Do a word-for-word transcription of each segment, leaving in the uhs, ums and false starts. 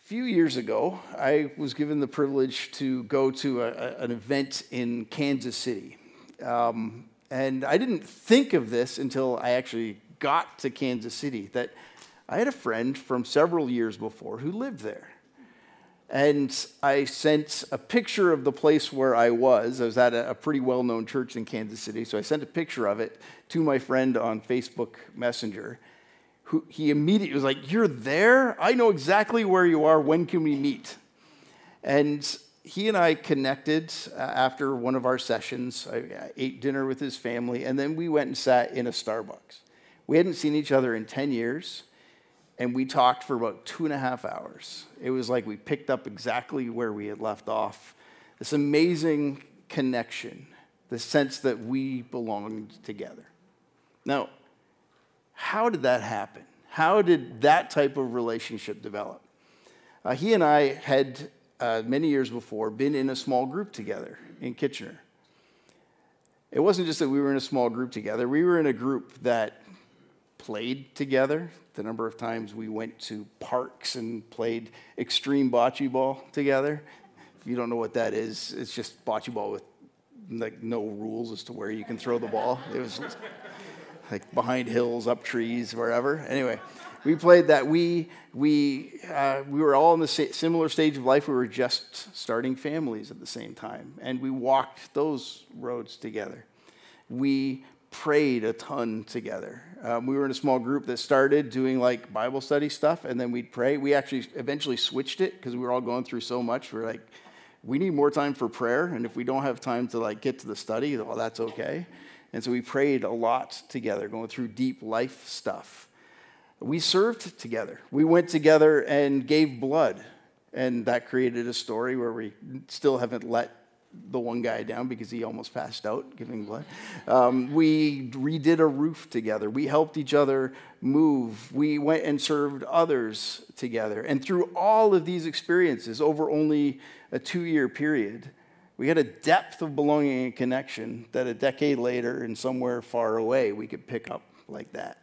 A few years ago, I was given the privilege to go to a, a, an event in Kansas City. Um, and I didn't think of this until I actually got to Kansas City, that I had a friend from several years before who lived there. And I sent a picture of the place where I was. I was at a, a pretty well-known church in Kansas City, so I sent a picture of it to my friend on Facebook Messenger. Who, he immediately was like, "You're there? I know exactly where you are. When can we meet?" And he and I connected uh, after one of our sessions. I, I ate dinner with his family, and then we went and sat in a Starbucks. We hadn't seen each other in ten years, and we talked for about two and a half hours. It was like we picked up exactly where we had left off. This amazing connection, the sense that we belonged together. Now, how did that happen? How did that type of relationship develop? Uh, he and I had, uh, many years before, been in a small group together in Kitchener. It wasn't just that we were in a small group together. We were in a group that played together. The number of times we went to parks and played extreme bocce ball together. If you don't know what that is, it's just bocce ball with like no rules as to where you can throw the ball. It was like behind hills, up trees, wherever. Anyway, we played that. We we uh, we were all in the sa- similar stage of life. We were just starting families at the same time, and we walked those roads together. We prayed a ton together. Um, we were in a small group that started doing like Bible study stuff, and then we'd pray. We actually eventually switched it because we were all going through so much. We were like, we need more time for prayer, and if we don't have time to like get to the study, well, that's okay. And so we prayed a lot together, going through deep life stuff. We served together. We went together and gave blood. And that created a story where we still haven't let the one guy down because he almost passed out giving blood. Um, we redid a roof together. We helped each other move. We went and served others together. And through all of these experiences over only a two-year period, we had a depth of belonging and connection that a decade later and somewhere far away we could pick up like that.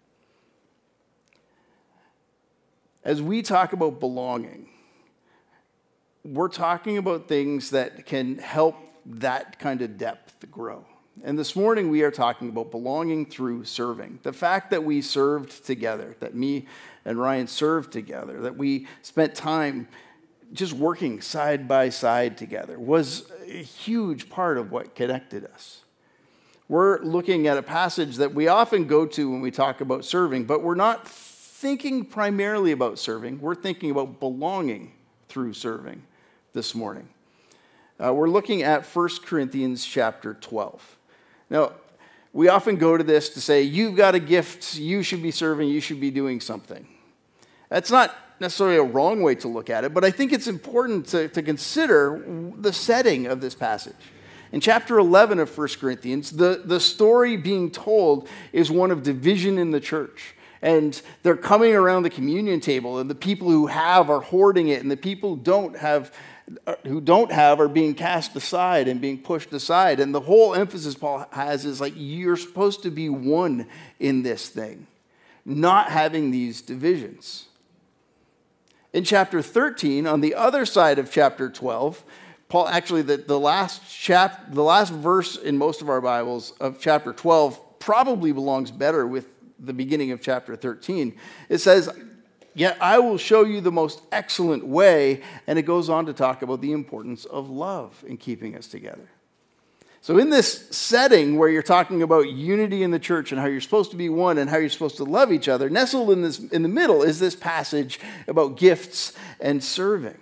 As we talk about belonging, we're talking about things that can help that kind of depth grow. And this morning we are talking about belonging through serving. The fact that we served together, that me and Ryan served together, that we spent time just working side by side together was a huge part of what connected us. We're looking at a passage that we often go to when we talk about serving, but we're not thinking primarily about serving. We're thinking about belonging through serving this morning. Uh, we're looking at First Corinthians chapter twelve. Now, we often go to this to say, you've got a gift, you should be serving, you should be doing something. That's not necessarily a wrong way to look at it, but I think it's important to, to consider the setting of this passage. In chapter eleven of First Corinthians, the, the story being told is one of division in the church. And they're coming around the communion table, and the people who have are hoarding it, and the people who don't have, who don't have are being cast aside and being pushed aside. And the whole emphasis Paul has is like, you're supposed to be one in this thing, not having these divisions. In chapter thirteen, on the other side of chapter twelve, Paul, actually the, the last chap, the last verse in most of our Bibles of chapter twelve probably belongs better with the beginning of chapter thirteen. It says, "Yet I will show you the most excellent way," and it goes on to talk about the importance of love in keeping us together. So in this setting where you're talking about unity in the church and how you're supposed to be one and how you're supposed to love each other, nestled in this in the middle is this passage about gifts and serving.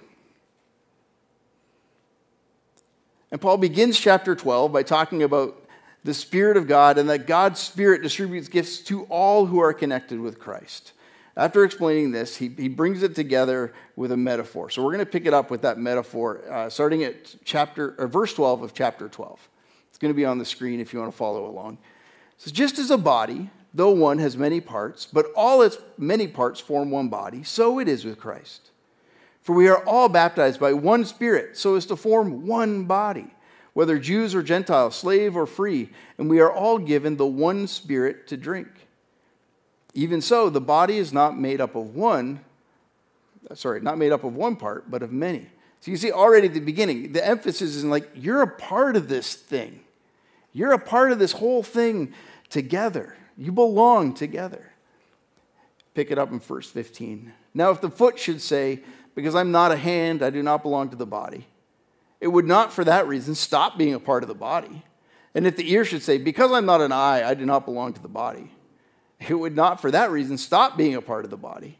And Paul begins chapter twelve by talking about the Spirit of God and that God's Spirit distributes gifts to all who are connected with Christ. After explaining this, he, he brings it together with a metaphor. So we're going to pick it up with that metaphor, uh, starting at chapter or verse twelve of chapter twelve. It's going to be on the screen if you want to follow along. It says, "Just as a body, though one, has many parts, but all its many parts form one body, so it is with Christ. For we are all baptized by one Spirit, so as to form one body, whether Jews or Gentiles, slave or free, and we are all given the one Spirit to drink. Even so, the body is not made up of one, Sorry, not made up of one part, but of many. So you see already at the beginning, the emphasis is in like, you're a part of this thing. You're a part of this whole thing together. You belong together. Pick it up in verse fifteen. Now, if the foot should say, because I'm not a hand, I do not belong to the body, it would not for that reason stop being a part of the body. And if the ear should say, because I'm not an eye, I do not belong to the body, it would not for that reason stop being a part of the body.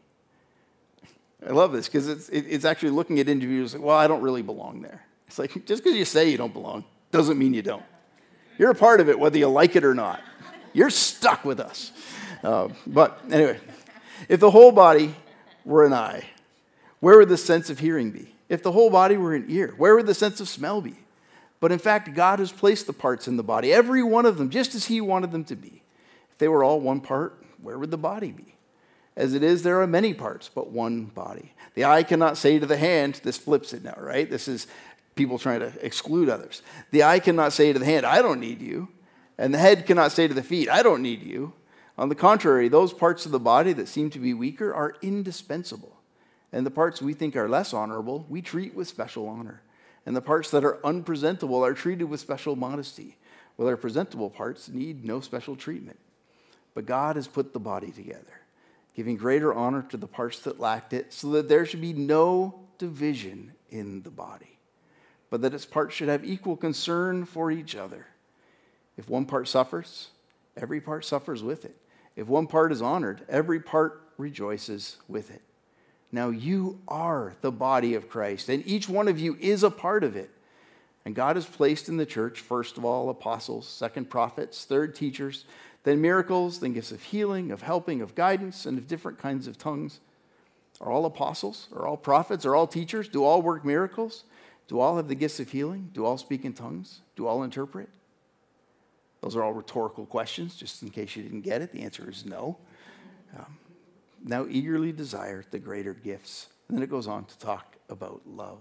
I love this because it's, it's actually looking at individuals like, well, I don't really belong there. It's like, just because you say you don't belong doesn't mean you don't. You're a part of it whether you like it or not. You're stuck with us. Uh, but anyway, if the whole body were an eye, where would the sense of hearing be? If the whole body were an ear, where would the sense of smell be? But in fact, God has placed the parts in the body, every one of them, just as he wanted them to be. If they were all one part, where would the body be? As it is, there are many parts, but one body. The eye cannot say to the hand, this flips it now, right? This is people trying to exclude others. The eye cannot say to the hand, I don't need you. And the head cannot say to the feet, I don't need you. On the contrary, those parts of the body that seem to be weaker are indispensable. And the parts we think are less honorable, we treat with special honor. And the parts that are unpresentable are treated with special modesty, while our presentable parts need no special treatment. But God has put the body together, giving greater honor to the parts that lacked it, so that there should be no division in the body, but that its parts should have equal concern for each other. If one part suffers, every part suffers with it. If one part is honored, every part rejoices with it. Now you are the body of Christ, and each one of you is a part of it. And God has placed in the church, first of all, apostles, second, prophets, third, teachers, then miracles, then gifts of healing, of helping, of guidance, and of different kinds of tongues. Are all apostles? Are all prophets? Are all teachers? Do all work miracles? Do all have the gifts of healing? Do all speak in tongues? Do all interpret? Those are all rhetorical questions, just in case you didn't get it. The answer is no. Um, now eagerly desire the greater gifts. And then it goes on to talk about love.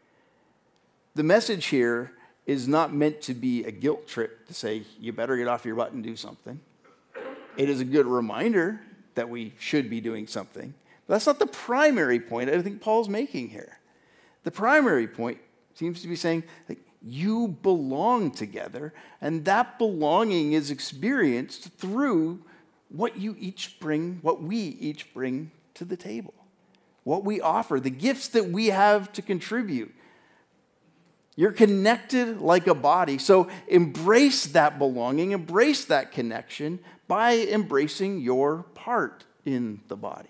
The message here is not meant to be a guilt trip to say, you better get off your butt and do something. It is a good reminder that we should be doing something. But that's not the primary point I think Paul's making here. The primary point seems to be saying, like, you belong together, and that belonging is experienced through what you each bring, what we each bring to the table, what we offer, the gifts that we have to contribute. You're connected like a body, so embrace that belonging, embrace that connection by embracing your part in the body.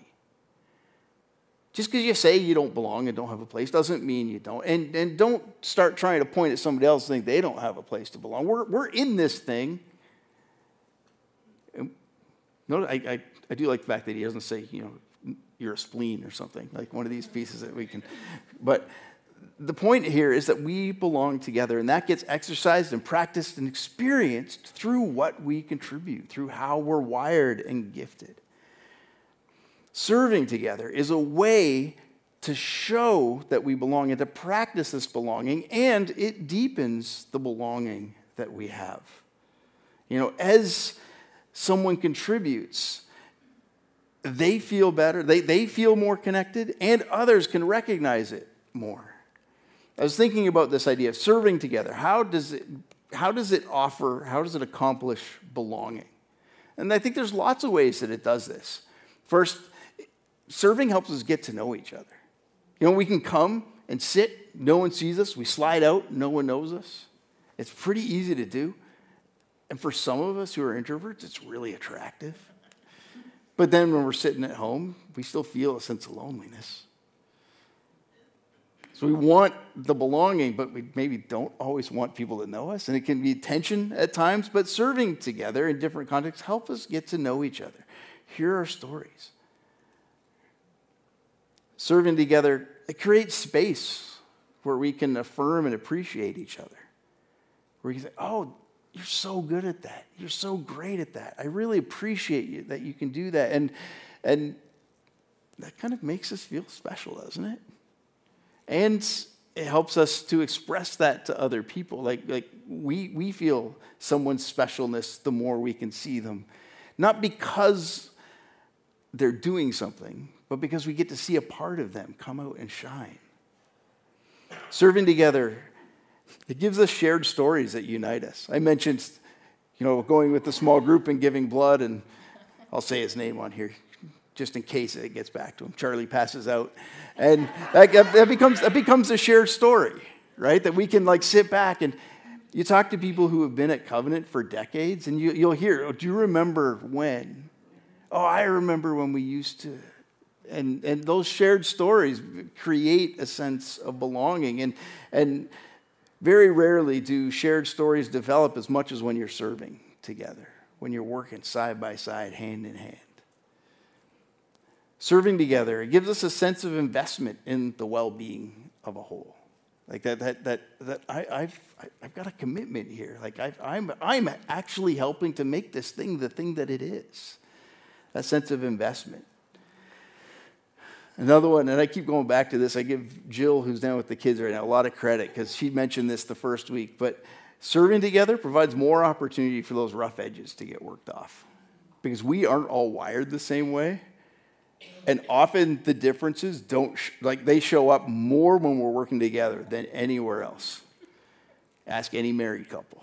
Just because you say you don't belong and don't have a place doesn't mean you don't. And, and don't start trying to point at somebody else and think they don't have a place to belong. We're, we're in this thing. No, I, I, I do like the fact that he doesn't say, you know, you're a spleen or something, like one of these pieces that we can. But the point here is that we belong together, and that gets exercised and practiced and experienced through what we contribute, through how we're wired and gifted. Serving together is a way to show that we belong and to practice this belonging, and it deepens the belonging that we have. You know, as someone contributes, they feel better, they, they feel more connected, and others can recognize it more. I was thinking about this idea of serving together. How does it, how does it offer, how does it accomplish belonging? And I think there's lots of ways that it does this. First, serving helps us get to know each other. You know, we can come and sit, no one sees us. We slide out, no one knows us. It's pretty easy to do. And for some of us who are introverts, it's really attractive. But then when we're sitting at home, we still feel a sense of loneliness. So we want the belonging, but we maybe don't always want people to know us. And it can be tension at times, but serving together in different contexts help us get to know each other. Hear our stories. Serving together, it creates space where we can affirm and appreciate each other. Where you can say, oh, you're so good at that. You're so great at that. I really appreciate you that you can do that. And, and that kind of makes us feel special, doesn't it? And it helps us to express that to other people. Like, like we, we feel someone's specialness the more we can see them. Not because they're doing something, but because we get to see a part of them come out and shine. Serving together, it gives us shared stories that unite us. I mentioned, you know, going with the small group and giving blood, and I'll say his name on here just in case it gets back to him. Charlie passes out, and that, that becomes that becomes a shared story, right? That we can like sit back and you talk to people who have been at Covenant for decades, and you, you'll hear, oh, do you remember when? Oh, I remember when we used to. And and those shared stories create a sense of belonging. And and very rarely do shared stories develop as much as when you're serving together, when you're working side by side, hand in hand. Serving together, it gives us a sense of investment in the well-being of a whole. Like that that that that I, I've I've got a commitment here. Like I've, I'm I'm actually helping to make this thing the thing that it is. That sense of investment. Another one, and I keep going back to this, I give Jill, who's down with the kids right now, a lot of credit because she mentioned this the first week, but serving together provides more opportunity for those rough edges to get worked off because we aren't all wired the same way, and often the differences don't, sh- like they show up more when we're working together than anywhere else. Ask any married couple.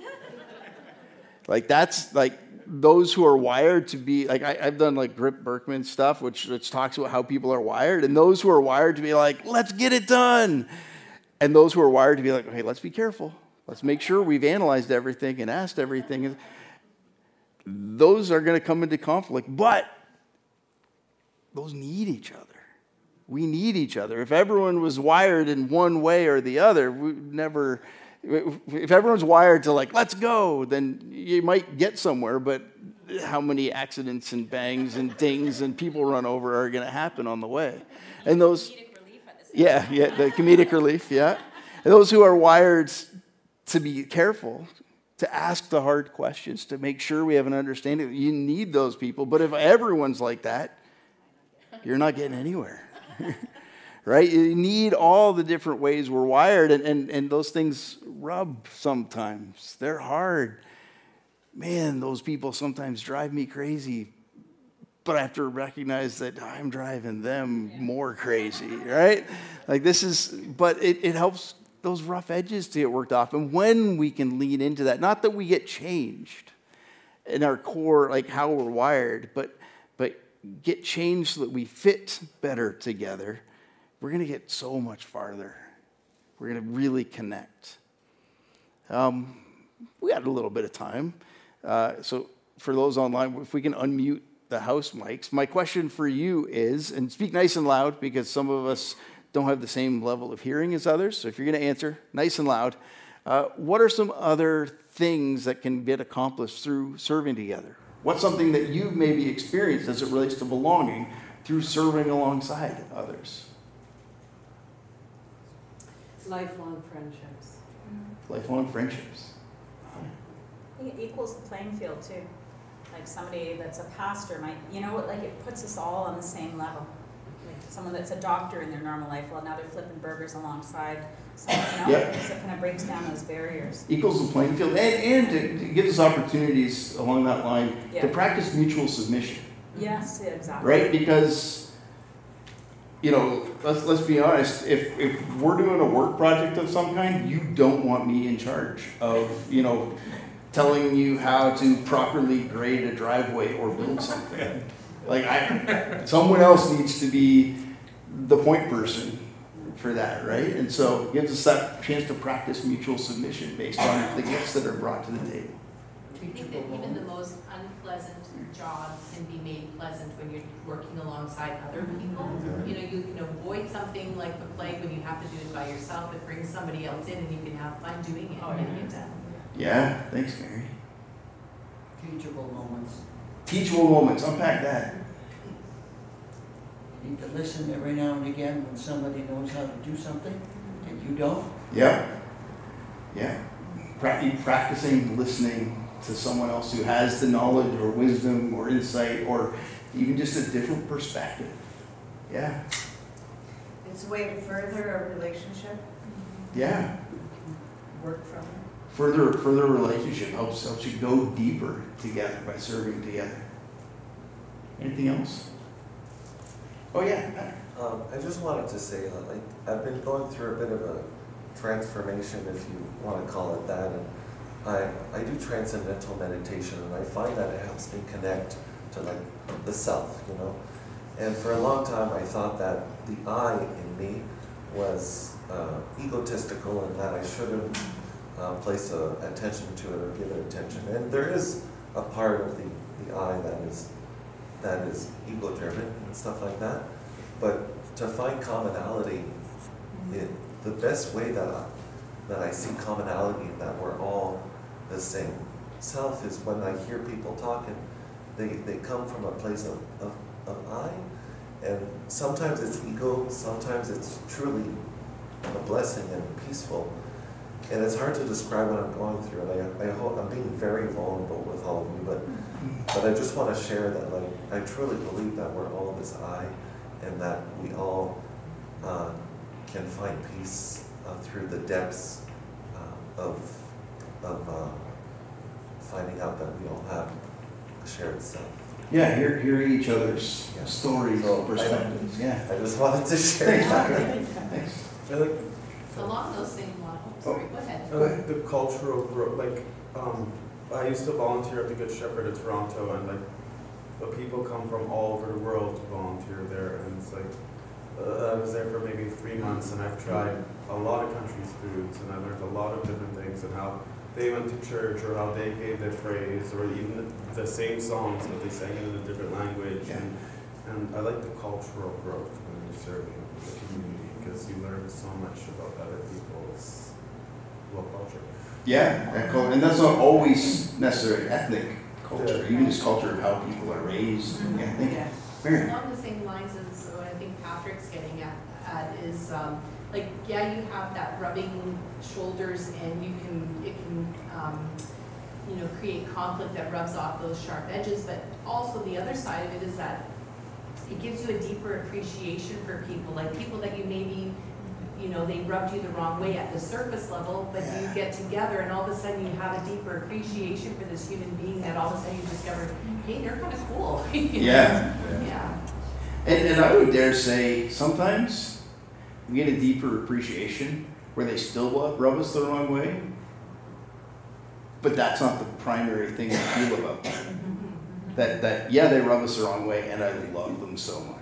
Like that's like, those who are wired to be, like I, I've done like Grip Berkman stuff, which, which talks about how people are wired, and those who are wired to be like, let's get it done. And those who are wired to be like, okay, let's be careful. Let's make sure we've analyzed everything and asked everything. Those are going to come into conflict, but those need each other. We need each other. If everyone was wired in one way or the other, we never... If everyone's wired to like, let's go, then you might get somewhere, but how many accidents and bangs and dings and people run over are going to happen on the way? And those, yeah, yeah, the comedic relief, yeah. And those who are wired to be careful, to ask the hard questions, to make sure we have an understanding, you need those people. But if everyone's like that, you're not getting anywhere. Right? You need all the different ways we're wired, and, and, and those things rub sometimes. They're hard. Man, those people sometimes drive me crazy, but I have to recognize that I'm driving them more crazy, right? Like this is, but it, it helps those rough edges to get worked off. And when we can lean into that, not that we get changed in our core, like how we're wired, but but get changed so that we fit better together, we're going to get so much farther. We're going to really connect. Um, we got a little bit of time. Uh, so for those online, if we can unmute the house mics, my question for you is, and speak nice and loud because some of us don't have the same level of hearing as others. So if you're going to answer nice and loud, uh, what are some other things that can get accomplished through serving together? What's something that you've maybe experienced as it relates to belonging through serving alongside others? Lifelong friendships. Lifelong friendships. I think it equals the playing field too. Like somebody that's a pastor might, you know what, like it puts us all on the same level. Like someone that's a doctor in their normal life, well now they're flipping burgers alongside someone else. Yeah. So it kind of breaks down those barriers. Equals the playing field, and, and to, to give us opportunities along that line Yeah. to practice mutual submission. Yes, yeah, exactly. Right? Because, you know, let's let's be honest, if, if we're doing a work project of some kind, you don't want me in charge of, you know, telling you how to properly grade a driveway or build something. Like, I, someone else needs to be the point person for that, right? And so it gives us that chance to practice mutual submission based on the gifts that are brought to the table. I think that even the most unpleasant job can be made pleasant when you're working alongside other people. You know, you can avoid something like the plague when you have to do it by yourself. It brings somebody else in and you can have fun doing it and getting it done. Yeah, thanks, Mary. Teachable moments. Teachable moments, unpack that. You need to listen every now and again when somebody knows how to do something and you don't. Yeah, yeah. Pra- practicing listening to someone else who has the knowledge or wisdom or insight or even just a different perspective. Yeah. It's a way to further a relationship, Yeah. work from it. Further, further relationship helps helps you go deeper together by serving together. Anything else? Oh, yeah. Um, I just wanted to say that, like, I've been going through a bit of a transformation, if you want to call it that, and I, I do transcendental meditation, and I find that it helps me connect to, like, the self, you know? And for a long time, I thought that the I in me was uh, egotistical and that I shouldn't uh, place uh, attention to it or give it attention. And there is a part of the, the I that is, that is ego-driven and stuff like that. But to find commonality, it, the best way that I, that I see commonality and that we're all the same self is when I hear people talking, they, they come from a place of, of, of I, and sometimes it's ego, sometimes it's truly a blessing and peaceful. And it's hard to describe what I'm going through, and I, I hope I'm being very vulnerable with all of you, but, but I just want to share that, like, I truly believe that we're all this I, and that we all uh, can find peace uh, through the depths uh, of, of uh, finding out that we all have a shared self. Yeah, hear, hearing each other's Yeah. stories, So, perspectives, yeah. I just wanted to share that. Thanks. I like, Along those same lines, sorry, go ahead. I like the cultural growth. Like, um, I used to volunteer at the Good Shepherd of Toronto, and like, the people come from all over the world to volunteer there, and it's like, uh, I was there for maybe three months, and I've tried a lot of countries' foods, and I learned a lot of different things, and how they went to church, or how they gave their praise, or even the, the same songs, but they sang it in a different language. Yeah. And, and I like the cultural growth when you're serving the community, because you learn so much about other people's well, culture. Yeah, that cul- and that's not always necessarily ethnic culture, Yeah. even just culture of how people are raised. Yeah, thank you. Mary. Along the same lines as what I think Patrick's getting at, at is, um, like, yeah, you have that rubbing shoulders and you can, it can, um, you know, create conflict that rubs off those sharp edges, but also the other side of it is that it gives you a deeper appreciation for people, like people that you maybe, you know, they rubbed you the wrong way at the surface level, but you get together and all of a sudden you have a deeper appreciation for this human being that all of a sudden you discover, hey, they're kind of cool. You know? Yeah. Yeah. And, and I would dare say sometimes we get a deeper appreciation where they still rub rub us the wrong way, but that's not the primary thing I feel about them. That, that, yeah, they rub us the wrong way, and I love them so much.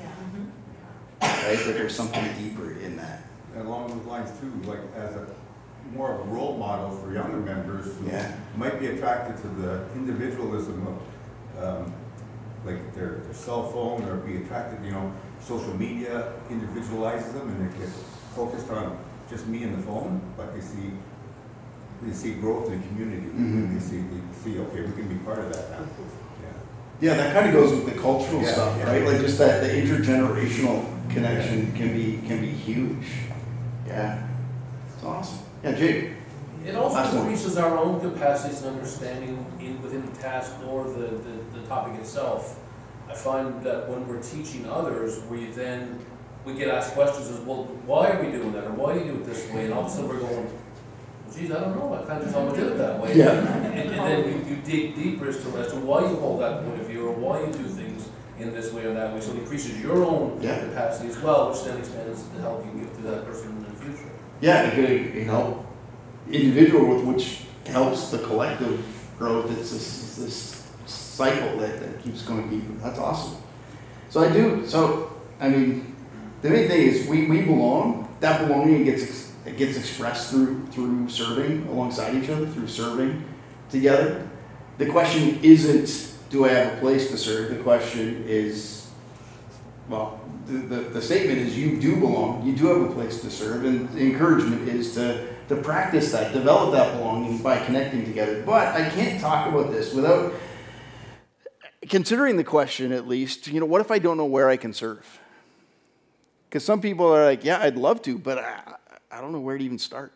Yeah. Right? That there's something deeper in that. And along those lines too, like as a more of a role model for younger members who Yeah. might be attracted to the individualism of um, like their, their cell phone, or be attracted, you know, social media individualizes them and they get focused on just me and the phone, but they see they see growth in the community. Mhm. They see they see okay, we can be part of that now. Yeah, that kind of goes with the cultural Yeah, stuff, yeah. right? Like just that the intergenerational connection can be can be huge. Yeah, it's awesome. Yeah, Jake. It also Last one. increases our own capacities and understanding in, within the task or the, the, the topic itself. I find that when we're teaching others, we then, we get asked questions as, well, why are we doing that? Or why do you do it this way? And all of a sudden we're going, geez, I don't know, I kind of just always did it that way. Yeah. And, and then you, you dig deeper as to, as to why you hold that point of view or why you do things in this way or that way. So it increases your own Yeah. capacity as well, which then expands to help you give to that person in the future. Yeah, it could, you know, individual with which helps the collective growth. It's this, it's this cycle that, that keeps going deeper. That's awesome. So I do, so, I mean, the main thing is we, we belong. That belonging gets ex- it gets expressed through through serving alongside each other, through serving together. The question isn't, do I have a place to serve? The question is, well, the, the, the statement is you do belong, you do have a place to serve, and the encouragement is to, to practice that, develop that belonging by connecting together. But I can't talk about this without considering the question, at least, you know, what if I don't know where I can serve? Because some people are like, yeah, I'd love to, but I, I don't know where to even start.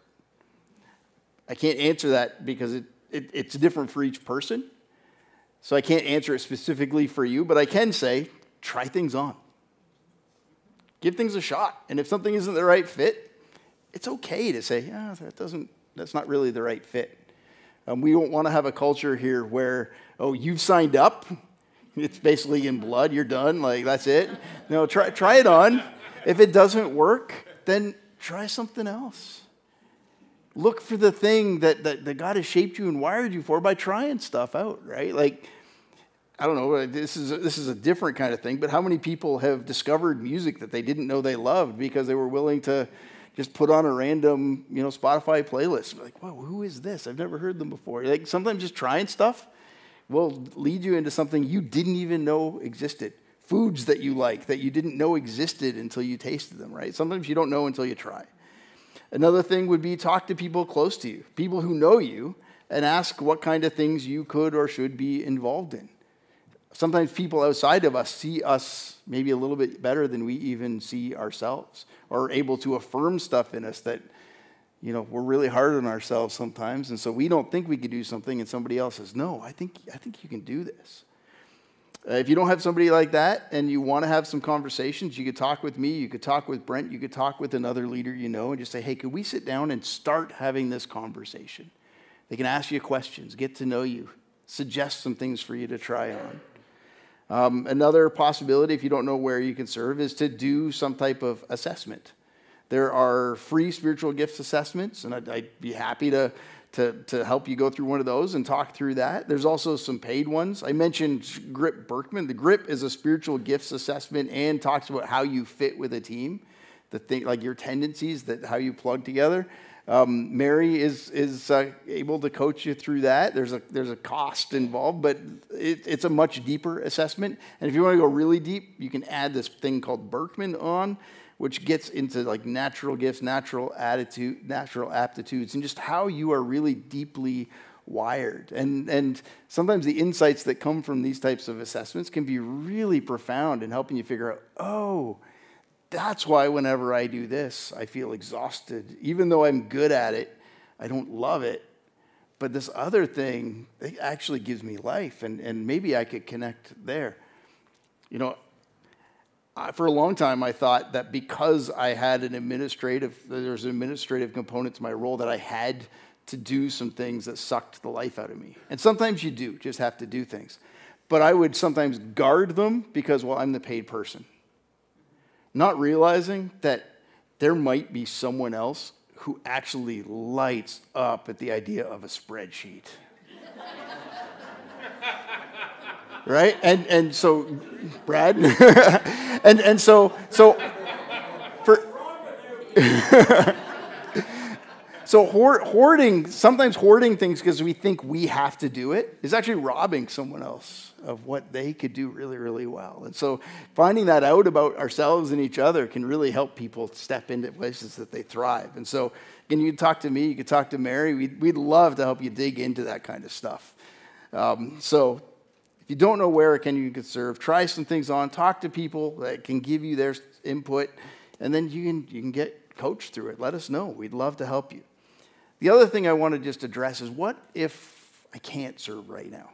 I can't answer that because it, it, it's different for each person. So I can't answer it specifically for you, but I can say, try things on. Give things a shot. And if something isn't the right fit, it's okay to say, yeah, that doesn't, that's not really the right fit. Um, we don't want to have a culture here where, oh, you've signed up, It's basically in blood. You're done. Like, that's it. No, try, try it on. If it doesn't work, then try something else. Look for the thing that, that, that God has shaped you and wired you for by trying stuff out, right? Like, I don't know, this is, a, this is a different kind of thing, but how many people have discovered music that they didn't know they loved because they were willing to just put on a random, you know, Spotify playlist? Like, wow, who is this? I've never heard them before. Like, sometimes just trying stuff will lead you into something you didn't even know existed. Foods that you like that you didn't know existed until you tasted them, right? Sometimes you don't know until you try. Another thing would be talk to people close to you, people who know you, and ask what kind of things you could or should be involved in. Sometimes people outside of us see us maybe a little bit better than we even see ourselves, or are able to affirm stuff in us that, you know, we're really hard on ourselves sometimes, and so we don't think we could do something, and somebody else says, no, I think, I think you can do this. Uh, if you don't have somebody like that and you want to have some conversations, you could talk with me, you could talk with Brent, you could talk with another leader you know, and just say, hey, could we sit down and start having this conversation? They can ask you questions, get to know you, suggest some things for you to try on. Um, another possibility, if you don't know where you can serve, is to do some type of assessment. There are free spiritual gifts assessments, and I'd, I'd be happy to, to, to help you go through one of those and talk through that. There's also some paid ones. I mentioned GRIP Berkman. The GRIP is a spiritual gifts assessment and talks about how you fit with a team, the thing, like your tendencies, that how you plug together. Um, Mary is is uh, able to coach you through that. There's a there's a cost involved, but it, it's a much deeper assessment. And if you want to go really deep, you can add this thing called Berkman on, which gets into like natural gifts, natural attitude, natural aptitudes, and just how you are really deeply wired. And and sometimes the insights that come from these types of assessments can be really profound in helping you figure out, oh, that's why whenever I do this, I feel exhausted. Even though I'm good at it, I don't love it. But this other thing, it actually gives me life, and, and maybe I could connect there. You know, I, for a long time, I thought that because I had an administrative, there's an administrative component to my role, that I had to do some things that sucked the life out of me. And sometimes you do, just have to do things. But I would sometimes guard them because, well, I'm the paid person. Not realizing that there might be someone else who actually lights up at the idea of a spreadsheet. Right? And and so, Brad, and and so so for so hoard, hoarding, sometimes hoarding things because we think we have to do it, is actually robbing someone else of what they could do really, really well. And so finding that out about ourselves and each other can really help people step into places that they thrive. And so, again, you can talk to me, you can talk to Mary. We'd, we'd love to help you dig into that kind of stuff. Um, so if you don't know where can you can serve, try some things on, talk to people that can give you their input, and then you can, you can get coached through it. Let us know. We'd love to help you. The other thing I want to just address is, what if I can't serve right now?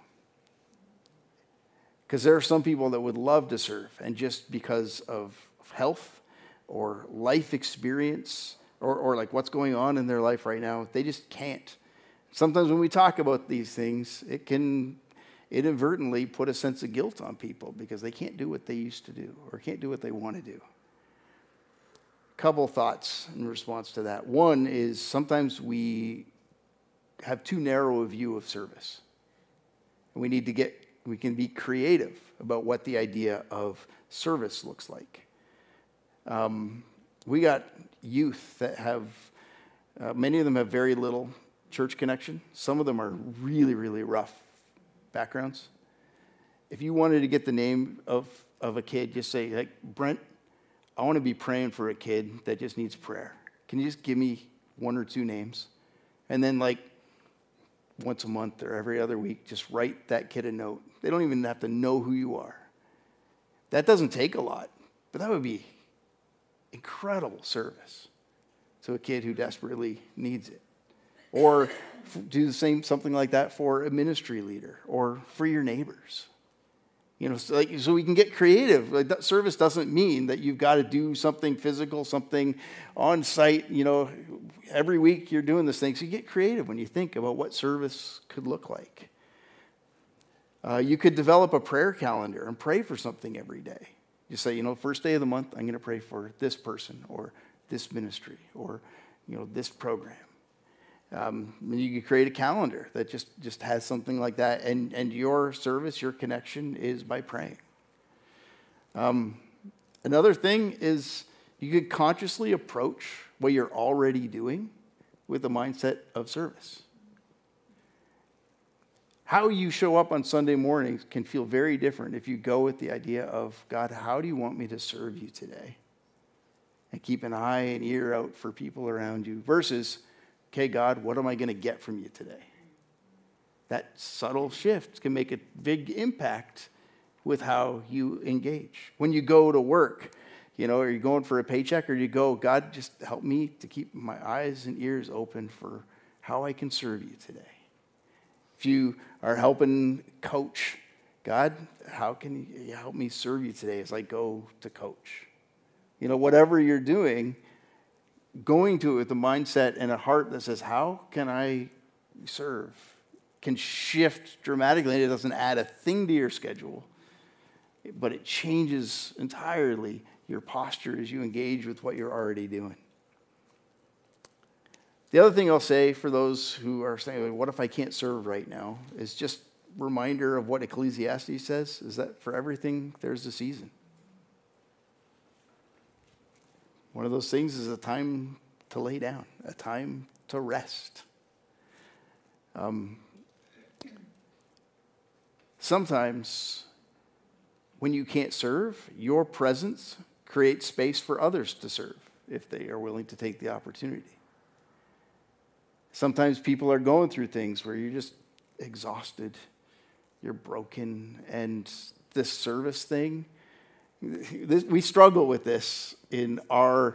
Because there are some people that would love to serve, and just because of health or life experience or, or like what's going on in their life right now, they just can't. Sometimes when we talk about these things, it can inadvertently put a sense of guilt on people because they can't do what they used to do or can't do what they want to do. Couple thoughts in response to that. One is sometimes we have too narrow a view of service. We need to get, we can be creative about what the idea of service looks like. Um, we got youth that have, uh, many of them have very little church connection. Some of them are really, really rough backgrounds. If you wanted to get the name of, of a kid, just say, like, Brent, I want to be praying for a kid that just needs prayer. Can you just give me one or two names? And then, like, once a month or every other week, just write that kid a note. They don't even have to know who you are. That doesn't take a lot, but that would be incredible service to a kid who desperately needs it. Or do the same, something like that for a ministry leader or for your neighbors. You know, so, like, so we can get creative. Like, that service doesn't mean that you've got to do something physical, something on site. You know, every week you're doing this thing. So you get creative when you think about what service could look like. Uh, you could develop a prayer calendar and pray for something every day. You say, you know, first day of the month, I'm going to pray for this person or this ministry or, you know, this program. Um, you could create a calendar that just, just has something like that. And, and your service, your connection is by praying. Um, another thing is you could consciously approach what you're already doing with the mindset of service. How you show up on Sunday mornings can feel very different if you go with the idea of, God, how do you want me to serve you today? And keep an eye and ear out for people around you versus, okay, God, what am I going to get from you today? That subtle shift can make a big impact with how you engage. When you go to work, you know, are you going for a paycheck or you go, God, just help me to keep my eyes and ears open for how I can serve you today. If you are helping coach, God, how can you help me serve you today as I go to coach? You know, whatever you're doing, going to it with a mindset and a heart that says, how can I serve? Can shift dramatically. And it doesn't add a thing to your schedule, but it changes entirely your posture as you engage with what you're already doing. The other thing I'll say for those who are saying, what if I can't serve right now, is just a reminder of what Ecclesiastes says, is that for everything, there's a season. One of those things is a time to lay down, a time to rest. Um, sometimes when you can't serve, your presence creates space for others to serve if they are willing to take the opportunity. Sometimes people are going through things where you're just exhausted, you're broken, and this service thing, this, we struggle with this in our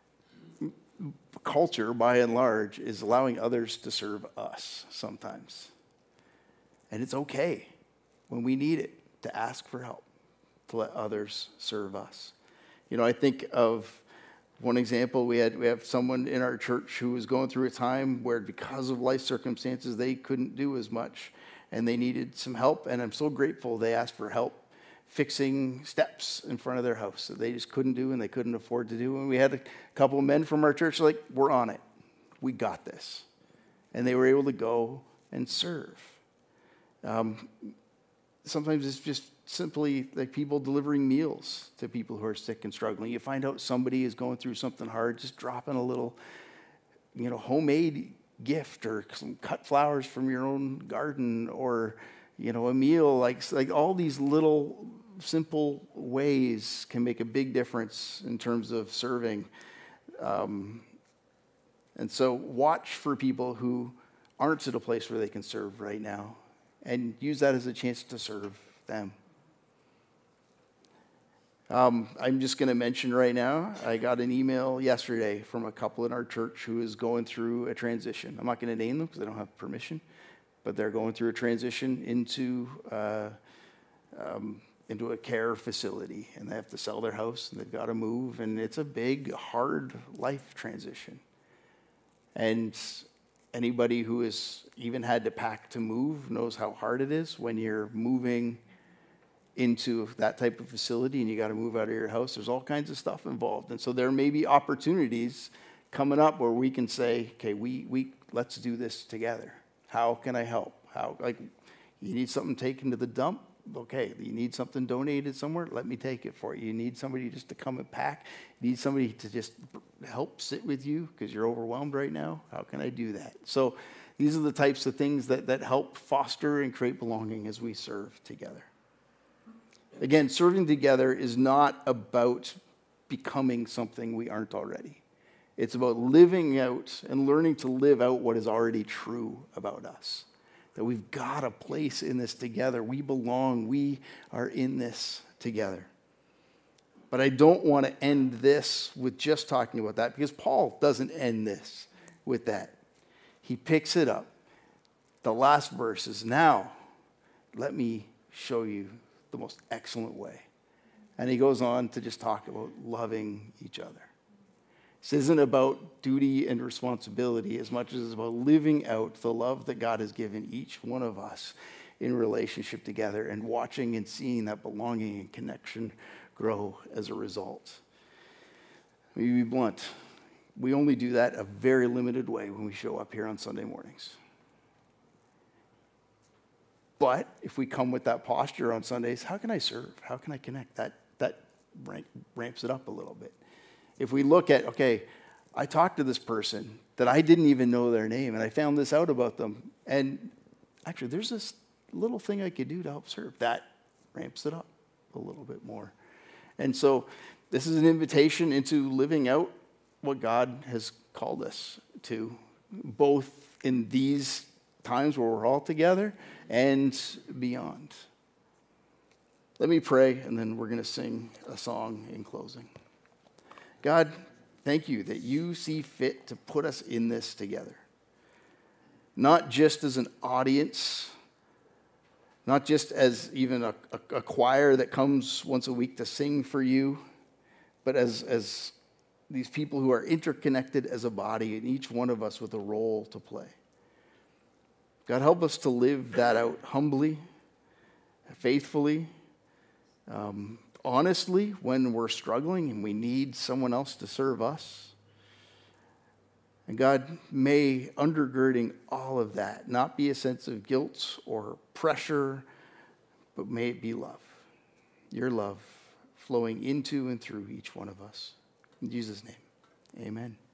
culture by and large, is allowing others to serve us sometimes. And it's okay when we need it to ask for help, to let others serve us. You know, I think of one example, we had we have someone in our church who was going through a time where because of life circumstances, they couldn't do as much and they needed some help. And I'm so grateful they asked for help fixing steps in front of their house that they just couldn't do and they couldn't afford to do. And we had a couple of men from our church like, we're on it. We got this. And they were able to go and serve. Um, sometimes it's just simply like people delivering meals to people who are sick and struggling. You find out somebody is going through something hard, just dropping a little, you know, homemade gift or some cut flowers from your own garden or, you know, a meal. Like, like all these little simple ways can make a big difference in terms of serving. Um, and so watch for people who aren't at a place where they can serve right now and use that as a chance to serve them. Um, I'm just going to mention right now, I got an email yesterday from a couple in our church who is going through a transition. I'm not going to name them because I don't have permission, but they're going through a transition into uh, um, into a care facility, and they have to sell their house, and they've got to move, and it's a big, hard life transition. And anybody who has even had to pack to move knows how hard it is when you're moving into that type of facility and you got to move out of your house. There's all kinds of stuff involved. And so there may be opportunities coming up where we can say, okay, we, we let's do this together. How can I help? How, like, you need something taken to the dump? Okay. You need something donated somewhere? Let me take it for you. You need somebody just to come and pack? You need somebody to just help sit with you because you're overwhelmed right now? How can I do that? So these are the types of things that, that help foster and create belonging as we serve together. Again, serving together is not about becoming something we aren't already. It's about living out and learning to live out what is already true about us. That we've got a place in this together. We belong. We are in this together. But I don't want to end this with just talking about that because Paul doesn't end this with that. He picks it up. The last verse is, now, let me show you the most excellent way. And he goes on to just talk about loving each other. This isn't about duty and responsibility as much as it's about living out the love that God has given each one of us in relationship together and watching and seeing that belonging and connection grow as a result. Let me be blunt. We only do that a very limited way when we show up here on Sunday mornings. But if we come with that posture on Sundays, how can I serve? How can I connect? That, that rank, ramps it up a little bit. If we look at, okay, I talked to this person that I didn't even know their name, and I found this out about them, and actually there's this little thing I could do to help serve. That ramps it up a little bit more. And so this is an invitation into living out what God has called us to, both in these times where we're all together and beyond. Let me pray, and then we're going to sing a song in closing. God, thank you that you see fit to put us in this together. Not just as an audience, not just as even a, a, a choir that comes once a week to sing for you, but as, as these people who are interconnected as a body, and each one of us with a role to play. God, help us to live that out humbly, faithfully, um, honestly when we're struggling and we need someone else to serve us. And God, may undergirding all of that not be a sense of guilt or pressure, but may it be love. Your love flowing into and through each one of us. In Jesus' name, amen.